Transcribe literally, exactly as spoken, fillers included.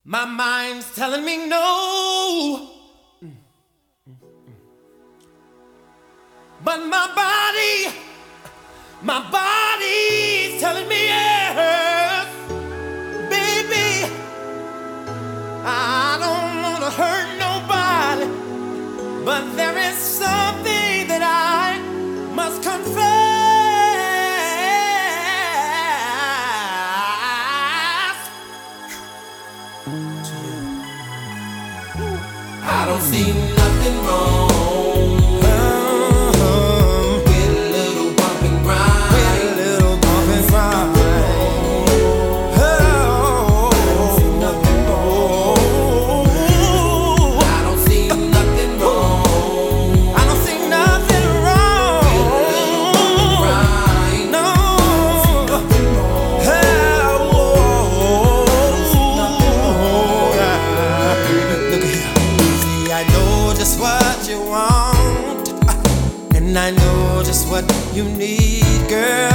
My mind's telling me no, but my body, my body's telling me yes. Baby, I don't wanna hurt nobody, but there is something that I must confess to you. I don't see nothing wrong with a little bump and grind. With a little bump and grind. Oh, I don't see nothing wrong. I don't see nothing wrong. I don't see nothing wrong with a little bump and grind. No, I don't see nothing wrong. Look at here. See, I know just what you want, and I know just what you need, girl.